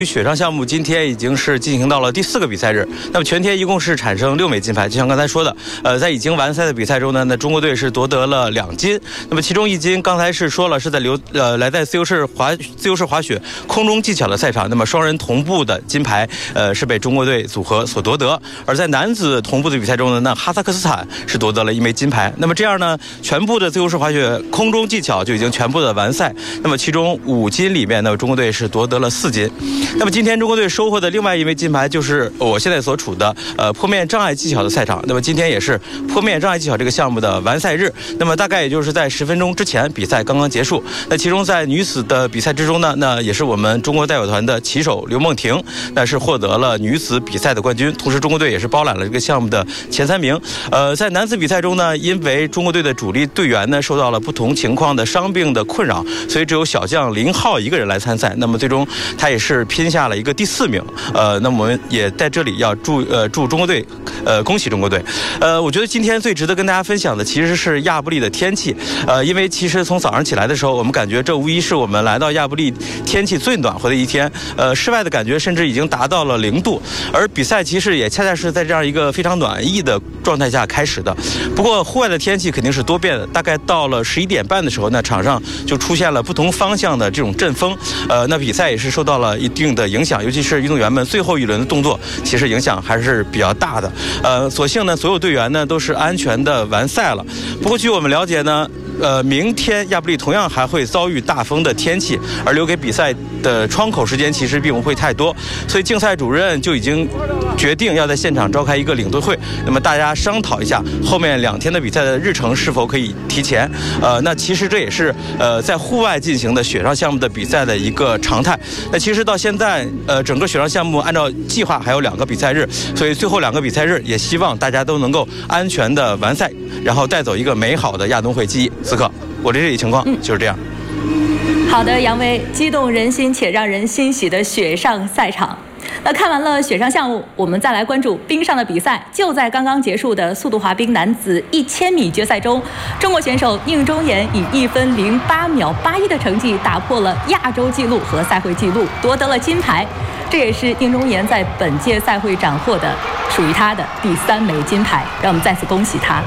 雪上项目今天已经是进行到了第4个比赛日，那么全天一共是产生6枚金牌。就像刚才说的，在已经完赛的比赛中呢，那中国队是夺得了2金。那么其中1金刚才是说了是在来在自由式滑雪空中技巧的赛场，那么双人同步的金牌是被中国队组合所夺得。而在男子同步的比赛中呢，那哈萨克斯坦是夺得了1枚金牌。那么这样呢，全部的自由式滑雪空中技巧就已经全部的完赛。那么其中5金里面呢，中国队是夺得了4金。那么今天中国队收获的另外1枚金牌就是我现在所处的坡面障碍技巧的赛场。那么今天也是坡面障碍技巧这个项目的完赛日。那么大概也就是在10分钟之前，比赛刚刚结束。那其中在女子的比赛之中呢，那也是我们中国代表团的旗手刘梦婷，那是获得了女子比赛的冠军。同时，中国队也是包揽了这个项目的前3名。在男子比赛中呢，因为中国队的主力队员呢受到了不同情况的伤病的困扰，所以只有小将林浩一个人来参赛。那么最终他也是拼下了一个第4名。那么我们也在这里要祝中国队，恭喜中国队。我觉得今天最值得跟大家分享的其实是亚布力的天气。因为其实从早上起来的时候，我们感觉这无疑是我们来到亚布力天气最暖和的一天。室外的感觉甚至已经达到了0度，而比赛其实也恰恰是在这样一个非常暖意的状态下开始的。不过户外的天气肯定是多变的，大概到了11点半的时候，那场上就出现了不同方向的这种阵风。那比赛也是受到了一定的影响，尤其是运动员们最后一轮的动作，其实影响还是比较大的。所幸呢，所有队员呢都是安全的完赛了。不过据我们了解呢，明天亚布力同样还会遭遇大风的天气，而留给比赛的窗口时间其实并不会太多，所以竞赛主任就已经决定要在现场召开一个领队会，那么大家商讨一下后面2天的比赛的日程是否可以提前。那其实这也是在户外进行的雪上项目的比赛的一个常态。那其实到现在整个雪上项目按照计划还有2个比赛日，所以最后2个比赛日也希望大家都能够安全的完赛，然后带走一个美好的亚冬会记忆。此刻我的这里情况就是这样。 好的，杨威，激动人心且让人欣喜的雪上赛场。那看完了雪上项目，我们再来关注冰上的比赛。就在刚刚结束的速度滑冰男子1000米决赛中，中国选手宁忠岩以1分08秒81的成绩打破了亚洲纪录和赛会纪录，夺得了金牌。这也是宁忠岩在本届赛会斩获的属于他的第3枚金牌，让我们再次恭喜他。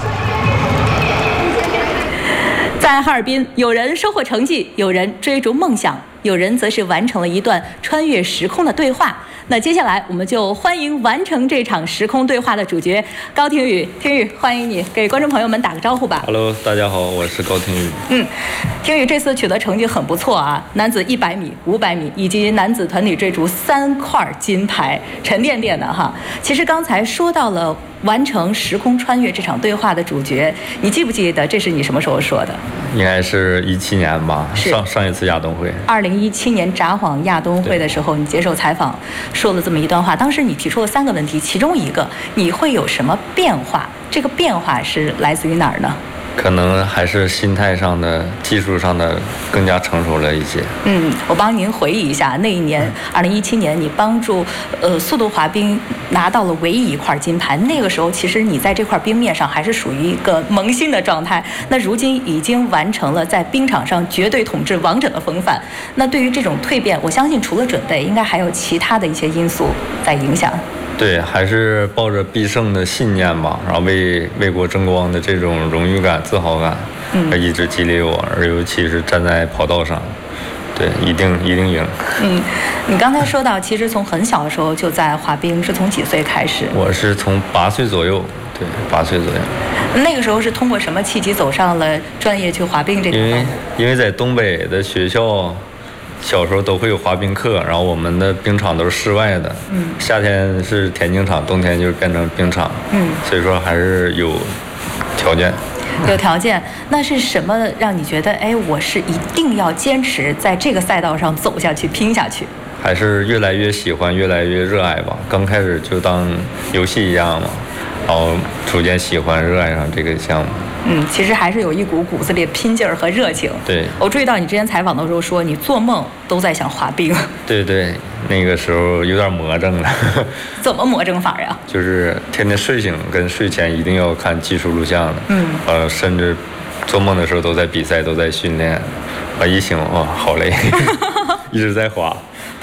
在哈尔滨，有人收获成绩，有人追逐梦想，有人则是完成了一段穿越时空的对话。那接下来我们就欢迎完成这场时空对话的主角高廷宇。廷宇，欢迎你，给观众朋友们打个招呼吧。 Hello， 大家好，我是高廷宇。 廷宇这次取得成绩很不错啊，男子100米、500米以及男子团体追逐3块金牌，沉甸甸的哈。其实刚才说到了完成时空穿越这场对话的主角，你记不记得这是你什么时候说的？ 应该是17年吧，上一次亚冬会。 2017年札幌亚冬会的时候，你接受采访说了这么一段话。当时你提出了3个问题，其中一个你会有什么变化？这个变化是来自于哪儿呢？ 可能还是心态上的、技术上的更加成熟了一些。 我帮您回忆一下，那一年2017年，你帮助速度滑冰拿到了唯一1块金牌。那个时候，其实你在这块冰面上还是属于一个萌新的状态。那如今已经完成了在冰场上绝对统治王者的风范。那对于这种蜕变，我相信除了准备，应该还有其他的一些因素在影响。 对，还是抱着必胜的信念吧，然后为国争光的这种荣誉感、自豪感，一直激励我，而尤其是站在跑道上，对，一定赢。 你刚才说到，其实从很小的时候就在滑冰，是从几岁开始？ 我是从8岁左右，对，8岁左右。 那个时候是通过什么契机走上了专业去滑冰这条道路？ 因为在东北的学校。小时候都会有滑冰课，然后我们的冰场都是室外的，夏天是田径场，冬天就变成冰场，所以说还是有条件。 有条件，那是什么让你觉得，我是一定要坚持在这个赛道上走下去、拼下去？ 还是越来越喜欢，越来越热爱吧。刚开始就当游戏一样嘛，然后逐渐喜欢、热爱上这个项目。 其实还是有一股骨子里的拼劲儿和热情。 对， 我注意到你之前采访的时候说，你做梦都在想滑冰。 对，那个时候有点魔怔了。 怎么魔怔法呀？ 就是天天睡醒跟睡前一定要看技术录像的。甚至做梦的时候都在比赛，都在训练。一醒好累，一直在滑。 不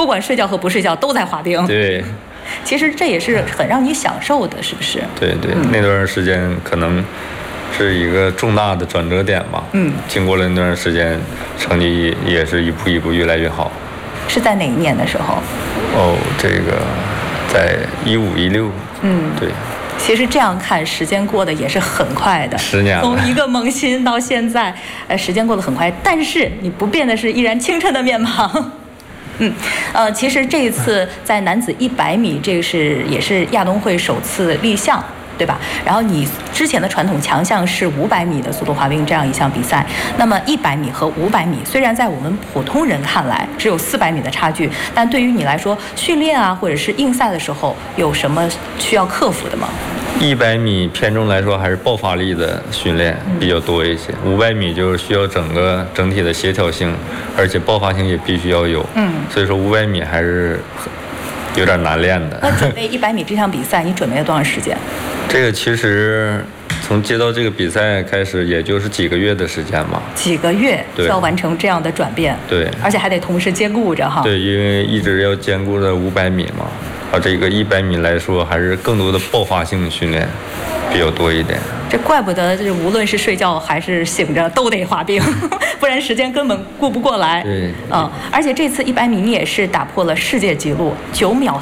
不管睡觉和不睡觉都在滑冰。 对， 其实这也是很让你享受的，是不是？ 对对，那段时间可能是一个重大的转折点吧。经过了那段时间，成绩也是一步一步越来越好。 是在哪一年的时候？ 这个在15、16。对。 其实这样看，时间过得也是很快的 ，10年了。 从一个萌新到现在，时间过得很快，但是你不变的是依然青春的面庞。其实这一次在男子100米，这个也是亚冬会首次立项，对吧？然后你之前的传统强项是500米的速度滑冰这样一项比赛，那么100米和500米虽然在我们普通人看来只有400米的差距，但对于你来说，训练啊或者是应赛的时候有什么需要克服的吗 ？100米偏重来说还是爆发力的训练比较多一些，500米就是需要整体的协调性，而且爆发性也必须要有。所以说500米还是有点难练的。 那准备100米这项比赛，你准备了多长时间？ 这个其实从接到这个比赛开始，也就是几个月的时间嘛。 几个月就要完成这样的转变。 对， 而且还得同时兼顾着哈。 对，因为一直要兼顾着500米嘛。这个100米来说，还是更多的爆发性训练比较多一点。 这怪不得，就是无论是睡觉还是醒着都得滑冰，不然时间根本顾不过来。 对， 而且这次100米你也是打破了世界纪录，9秒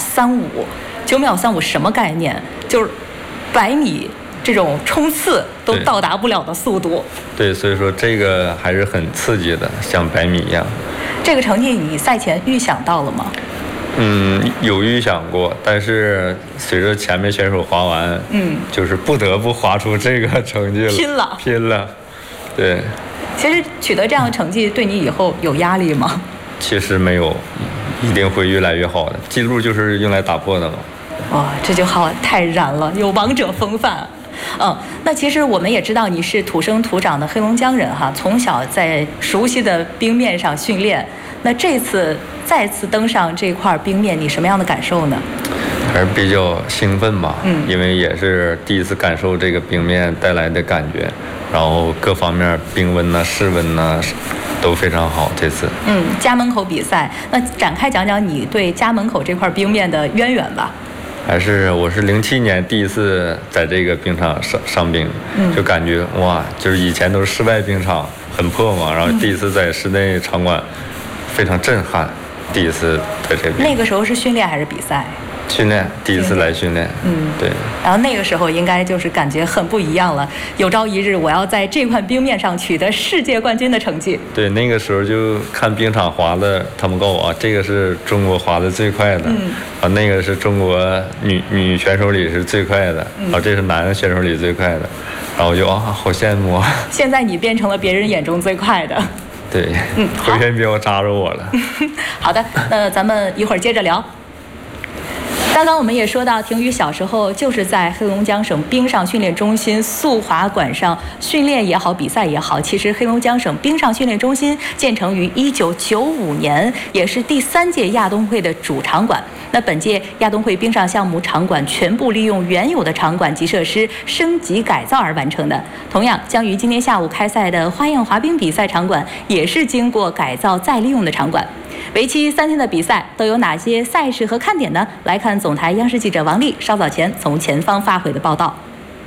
35，9秒35什么概念？就是100米这种冲刺都到达不了的速度。 对，所以说这个还是很刺激的，像100米一样。 这个成绩你赛前预想到了吗？ 有预想过，但是随着前面选手滑完，就是不得不滑出这个成绩了，拼了，对。 其实取得这样的成绩对你以后有压力吗？ 其实没有，一定会越来越好的。记录就是用来打破的嘛。 哇，这句话太燃了，有王者风范。那其实我们也知道你是土生土长的黑龙江人哈，从小在熟悉的冰面上训练。那这次再次登上这块冰面，你什么样的感受呢？ 还是比较兴奋吧，因为也是第一次感受这个冰面带来的感觉，然后各方面冰温呐、室温呐都非常好。这次家门口比赛，那展开讲讲你对家门口这块冰面的渊源吧。 我是07年第一次在这个冰场上冰，就感觉哇，就是以前都是室外冰场很破嘛，然后第一次在室内场馆非常震撼，第一次在这边。 那个时候是训练还是比赛？ 训练，第一次来训练。对。 然后那个时候应该就是感觉很不一样了，有朝一日我要在这块冰面上取得世界冠军的成绩。 对，那个时候就看冰场滑的，他们告诉我这个是中国滑的最快的，那个是中国女选手里是最快的，这是男选手里最快的，然后我就好羡慕啊。 现在你变成了别人眼中最快的。 对，回旋镖扎着我了。 好的，那咱们一会儿接着聊。刚刚我们也说到，婷宇小时候就是在黑龙江省冰上训练中心速滑馆上训练也好，比赛也好。其实黑龙江省冰上训练中心建成于1995年，也是第3届亚冬会的主场馆。那本届亚冬会冰上项目场馆全部利用原有的场馆及设施升级改造而完成的。同样，将于今天下午开赛的花样滑冰比赛场馆也是经过改造再利用的场馆。为期3天的比赛都有哪些赛事和看点呢？来看总台央视记者王丽稍早前从前方发回的报道。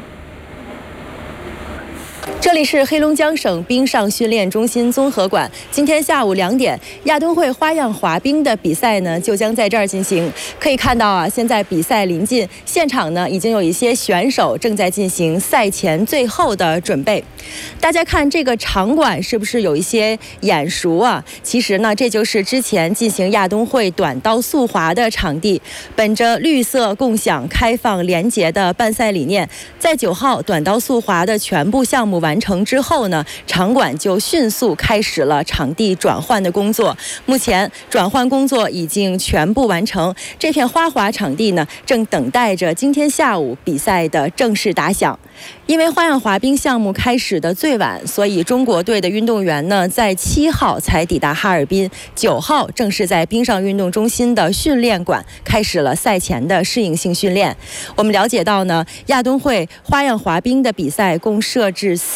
这里是黑龙江省冰上训练中心综合馆。今天下午2点，亚冬会花样滑冰的比赛呢就将在这儿进行。可以看到啊，现在比赛临近，现场呢已经有一些选手正在进行赛前最后的准备。大家看这个场馆是不是有一些眼熟啊？其实呢，这就是之前进行亚冬会短道速滑的场地。本着绿色共享、开放、廉洁的办赛理念，在9号短道速滑的全部项目完成之后呢，场馆就迅速开始了场地转换的工作。目前转换工作已经全部完成，这片花滑场地呢，正等待着今天下午比赛的正式打响。因为花样滑冰项目开始的最晚，所以中国队的运动员呢，在7号才抵达哈尔滨，9号正是在冰上运动中心的训练馆开始了赛前的适应性训练。我们了解到呢，亚冬会花样滑冰的比赛共设置4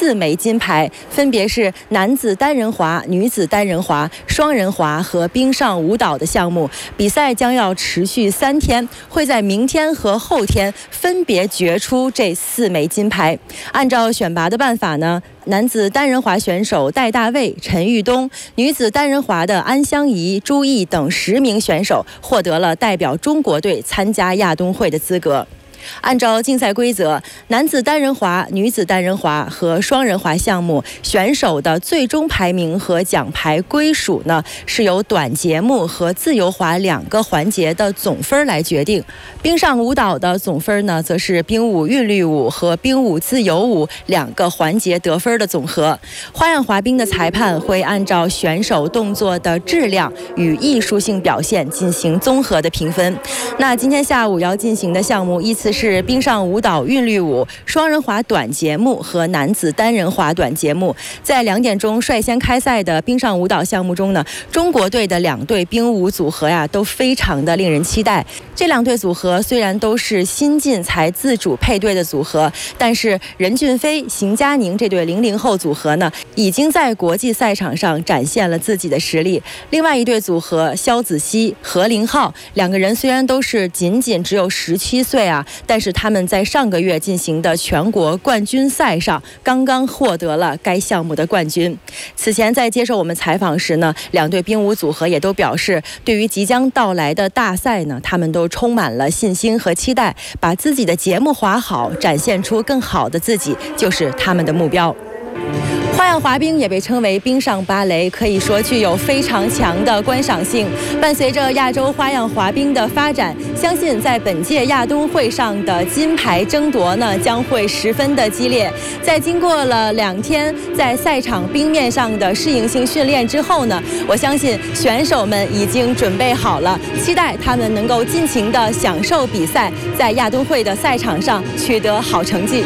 4枚金牌，分别是男子单人滑、女子单人滑、双人滑和冰上舞蹈的项目。比赛将要持续3天，会在明天和后天分别决出这4枚金牌。按照选拔的办法呢，男子单人滑选手戴大卫、陈玉东，女子单人滑的安香怡、朱毅等10名选手获得了代表中国队参加亚冬会的资格。按照竞赛规则，男子单人滑、女子单人滑和双人滑项目选手的最终排名和奖牌归属呢，是由短节目和自由滑2个环节的总分来决定。冰上舞蹈的总分呢，则是冰舞韵律舞和冰舞自由舞2个环节得分的总和。花样滑冰的裁判会按照选手动作的质量与艺术性表现进行综合的评分。那今天下午要进行的项目依次是冰上舞蹈韵律舞、双人滑短节目和男子单人滑短节目。在2点钟率先开赛的冰上舞蹈项目中呢，中国队的2对冰舞组合都非常的令人期待。这2对组合虽然都是新晋才自主配对的组合，但是任俊飞、邢佳宁这对00后组合呢，已经在国际赛场上展现了自己的实力。另外一对组合肖子熙、何凌浩2个人虽然都是仅只有17岁但是他们在上个月进行的全国冠军赛上刚刚获得了该项目的冠军。此前在接受我们采访时呢，2对冰舞组合也都表示，对于即将到来的大赛呢，他们都充满了信心和期待，把自己的节目滑好，展现出更好的自己，就是他们的目标。花样滑冰也被称为冰上芭蕾，可以说具有非常强的观赏性。伴随着亚洲花样滑冰的发展，相信在本届亚冬会上的金牌争夺呢，将会十分的激烈。在经过了2天在赛场冰面上的适应性训练之后呢，我相信选手们已经准备好了，期待他们能够尽情的享受比赛，在亚冬会的赛场上取得好成绩。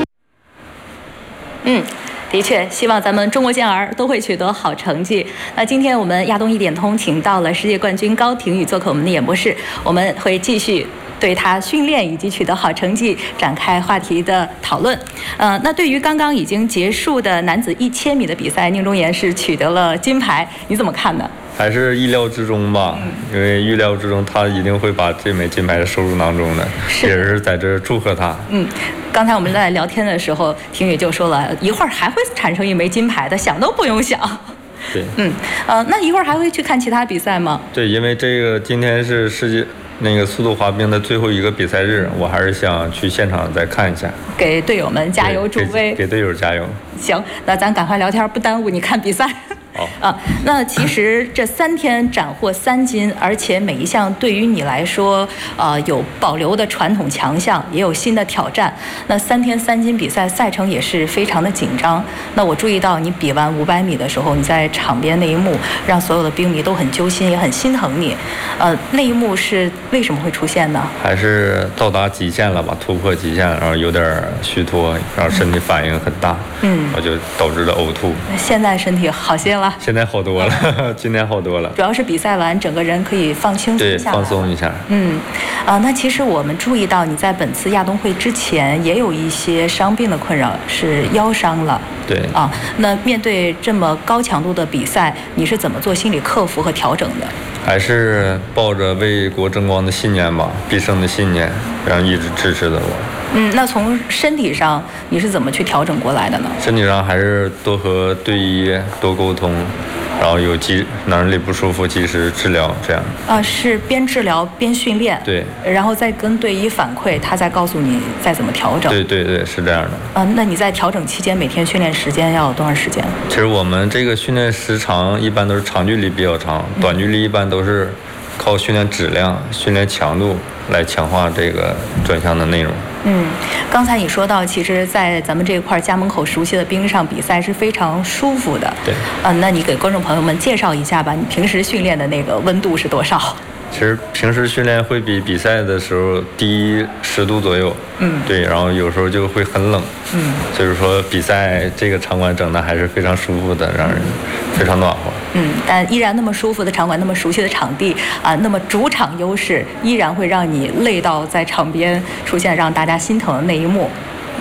的确，希望咱们中国健儿都会取得好成绩。那今天我们亚冬1点通请到了世界冠军高亭宇做客我们的演播室，我们会继续对他训练以及取得好成绩展开话题的讨论。那对于刚刚已经结束的男子1000米的比赛，宁忠岩是取得了金牌，你怎么看呢？ 还是意料之中吧，因为预料之中他一定会把这枚金牌收入囊中的，也是在这祝贺他。 刚才我们在聊天的时候，亭宇就说了一会儿还会产生1枚金牌的，想都不用想。 对， 那一会儿还会去看其他比赛吗？ 对，因为这个今天是世界速度滑冰的最后一个比赛日，我还是想去现场再看一下，给队友们加油助威，给队友加油。 行，那咱赶快聊天，不耽误你看比赛。那其实这3天斩获3金，而且每一项对于你来说，有保留的传统强项，也有新的挑战。那3天3金比赛赛程也是非常的紧张。那我注意到你比完500米的时候，你在场边那一幕，让所有的冰迷都很揪心，也很心疼你。那一幕是为什么会出现呢？ 还是到达极限了吧，突破极限，然后有点虚脱，然后身体反应很大，我就导致了呕吐。 现在身体好些了。 现在好多了，今天好多了。 主要是比赛完，整个人可以放轻松一下。 对，放松一下。 那其实我们注意到你在本次亚冬会之前也有一些伤病的困扰，是腰伤了。 对。 那面对这么高强度的比赛，你是怎么做心理克服和调整的？ 还是抱着为国争光的信念吧，必胜的信念，然后一直支持着我。 那从身体上你是怎么去调整过来的呢？ 身体上还是多和队医多沟通，然后哪里不舒服及时治疗，这样。 是边治疗边训练。 对。 然后再跟队医反馈，他再告诉你再怎么调整。 对，是这样的。 那你在调整期间每天训练时间要有多长时间？ 其实我们这个训练时长一般都是长距离比较长，短距离一般都是靠训练质量、训练强度来强化这个专项的内容。 刚才你说到，其实在咱们这块家门口熟悉的冰上比赛是非常舒服的。 对。 那你给观众朋友们介绍一下吧，你平时训练的那个温度是多少？ 其实平时训练会比比赛的时候低10度左右。对，然后有时候就会很冷。所以说比赛这个场馆整的还是非常舒服的，让人非常暖和。 但依然那么舒服的场馆，那么熟悉的场地那么主场优势依然会让你累到在场边出现让大家心疼的那一幕。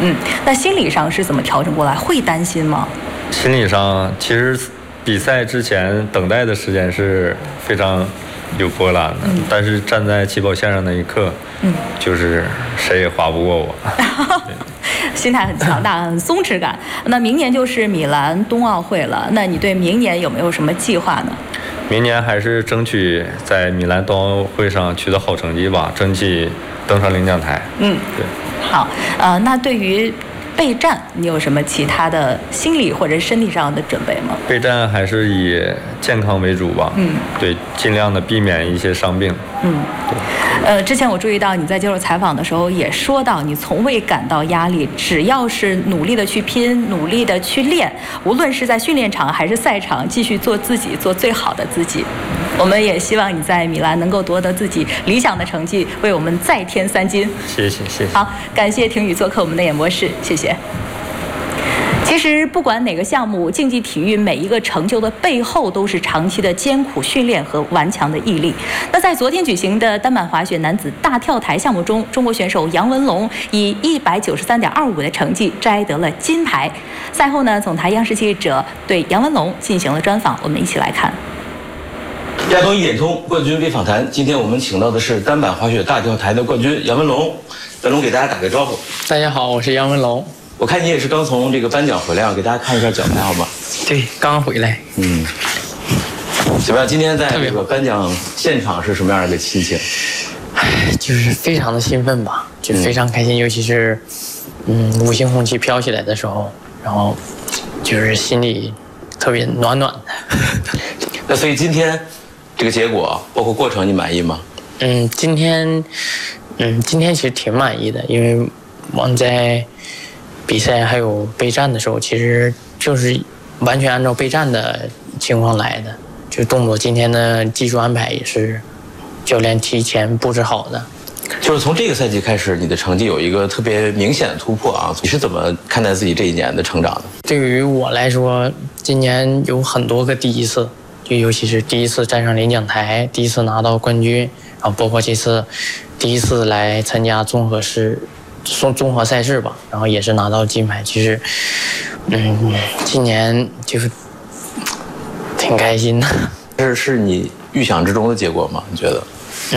那心理上是怎么调整过来？会担心吗？ 心理上，其实比赛之前等待的时间是非常有波澜的，但是站在起跑线上那一刻，就是谁也划不过我。 心态很强大，很松弛感。那明年就是米兰冬奥会了，那你对明年有没有什么计划呢？ 明年还是争取在米兰冬奥会上取得好成绩吧，争取登上领奖台。对。 好，那对于备战，你有什么其他的心理或者身体上的准备吗？ 备战还是以健康为主吧。对，尽量的避免一些伤病。 之前我注意到你在接受采访的时候也说到，你从未感到压力，只要是努力的去拼，努力的去练，无论是在训练场还是赛场，继续做自己，做最好的自己。我们也希望你在米兰能够夺得自己理想的成绩，为我们再添3金。 谢谢。 好，感谢廷宇做客我们的演播室，谢谢。其实不管哪个项目，竞技体育每一个成就的背后都是长期的艰苦训练和顽强的毅力。那在昨天举行的单板滑雪男子大跳台项目中，中国选手杨文龙以193.25的成绩摘得了金牌。赛后呢，总台央视记者对杨文龙进行了专访，我们一起来看。 亚东1点通冠军微访谈，今天我们请到的是单板滑雪大跳台的冠军杨文龙。文龙给大家打个招呼。 大家好，我是杨文龙。 我看你也是刚从这个颁奖回来，给大家看一下奖牌好吗？ 对，刚回来。 怎么样？今天在这个颁奖现场是什么样的一个心情？ 就是非常的兴奋吧，就非常开心，尤其是五星红旗飘起来的时候，然后就是心里特别暖暖的。 那所以今天这个结果包括过程，你满意吗？ 今天其实挺满意的，因为我们在比赛还有备战的时候，其实就是完全按照备战的情况来的，就动作今天的技术安排也是教练提前布置好的。 就是从这个赛季开始，你的成绩有一个特别明显的突破啊！你是怎么看待自己这一年的成长的？ 对于我来说，今年有很多个第一次，就尤其是第一次站上领奖台，第一次拿到冠军，然后包括这次第一次来参加综合赛事吧，然后也是拿到金牌。其实，今年就是挺开心的。 这是你预想之中的结果吗？你觉得？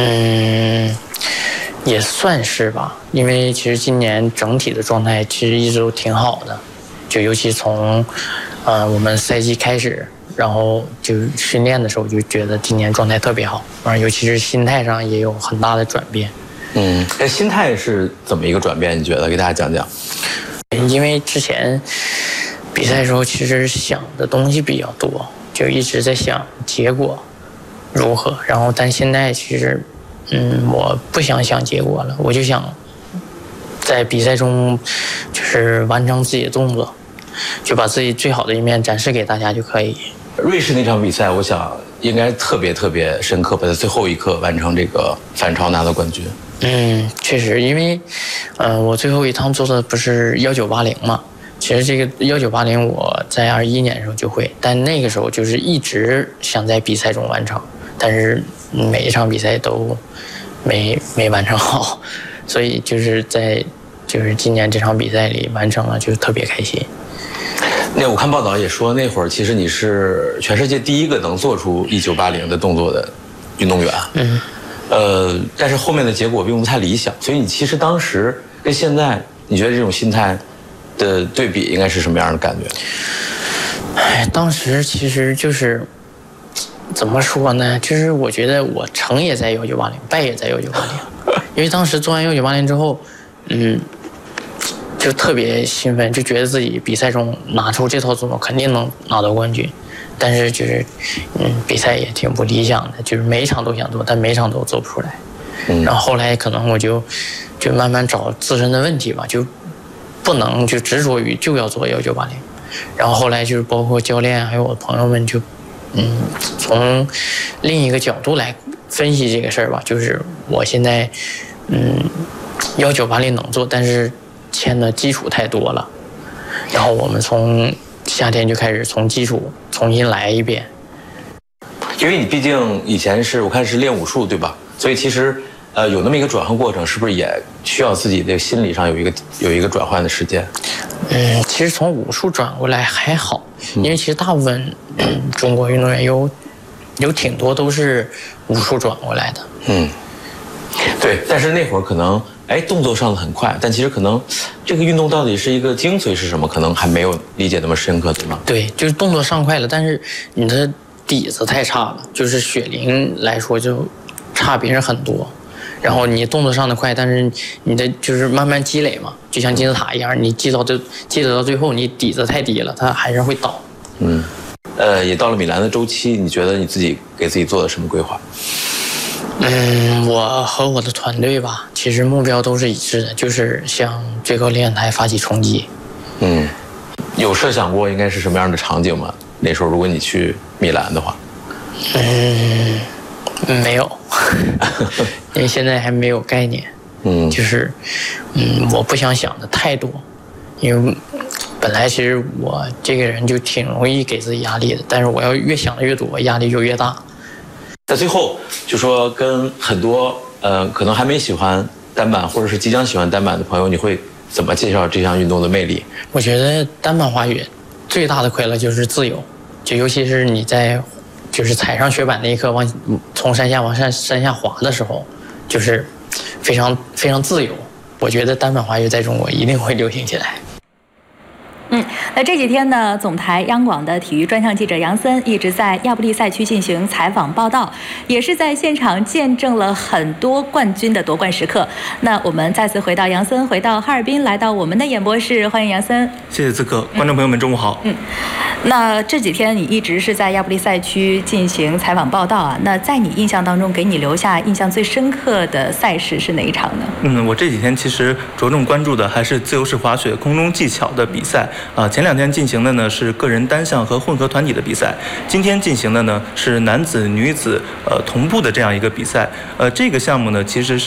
也算是吧，因为其实今年整体的状态其实一直都挺好的，就尤其从我们赛季开始，然后就训练的时候就觉得今年状态特别好，尤其是心态上也有很大的转变。 心态是怎么一个转变？你觉得？给大家讲讲。 因为之前比赛的时候，其实想的东西比较多，就一直在想结果如何，然后但现在其实，我不想结果了，我就想在比赛中就是完成自己的动作，就把自己最好的一面展示给大家就可以。 瑞士那场比赛，我想应该特别深刻，在最后一刻完成这个反超拿到冠军。 确实，因为我最后一趟做的不是1980嘛，其实这个1980我在21年的时候就会，但那个时候就是一直想在比赛中完成，但是每一场比赛都没完成好，所以就是今年这场比赛里完成了，就特别开心。 那我看报道也说，那会儿其实你是全世界第一个能做出1980的动作的运动员。但是后面的结果并不太理想，所以你其实当时跟现在，你觉得这种心态的对比应该是什么样的感觉？ 当时其实就是怎么说呢？就是我觉得我成也在1980，败也在1980，因为当时做完1980之后，就特别兴奋，就觉得自己比赛中拿出这套动作肯定能拿到冠军。但是就是比赛也挺不理想的，就是每一场都想做，但每一场都做不出来。然后后来可能我就慢慢找自身的问题吧，就不能就执着于就要做1980。然后后来就是包括教练还有我朋友们就从另一个角度来分析这个事儿吧，就是我现在1980能做，但是欠的基础太多了。然后我们从夏天就开始从基础重新来一遍。 因为你毕竟以前我看是练武术对吧？所以其实有那么一个转换过程，是不是也需要自己的心理上有一个转换的时间？ 其实从武术转过来还好，因为其实大部分中国运动员有挺多都是武术转过来的。 对，但是那会儿可能动作上的很快，但其实可能这个运动到底是一个精髓是什么，可能还没有理解那么深刻，对吗？ 对，就是动作上快了，但是你的底子太差了，就是血龄来说就差别人很多。然后你动作上的快，但是你的就是慢慢积累嘛，就像金字塔一样，你积累到最后，你底子太低了，它还是会倒。 也到了米兰的周期，你觉得你自己给自己做了什么规划？ 我和我的团队吧，其实目标都是一致的，就是向最高领奖台发起冲击。 有设想过应该是什么样的场景吗？那时候如果你去米兰的话？ 没有，因为现在还没有概念。就是我不想想的太多，因为本来其实我这个人就挺容易给自己压力的，但是我要越想的越多，压力就越大。 在最后就说跟很多可能还没喜欢单板或者是即将喜欢单板的朋友，你会怎么介绍这项运动的魅力？ 我觉得单板滑雪最大的快乐就是自由，就尤其是你在就是踩上雪板那一刻，从山下往山下滑的时候，就是非常非常自由。我觉得单板滑雪在中国一定会流行起来。 那这几天呢，总台央广的体育专项记者杨森一直在亚布力赛区进行采访报道，也是在现场见证了很多冠军的夺冠时刻。那我们再次回到杨森，回到哈尔滨，来到我们的演播室，欢迎杨森。 谢谢资格，观众朋友们，中午好。 那这几天你一直是在亚布力赛区进行采访报道啊？那在你印象当中，给你留下印象最深刻的赛事是哪一场呢？ 我这几天其实着重关注的还是自由式滑雪空中技巧的比赛啊。前2天进行的呢是个人单项和混合团体的比赛，今天进行的呢是男子女子同步的这样一个比赛。这个项目呢其实是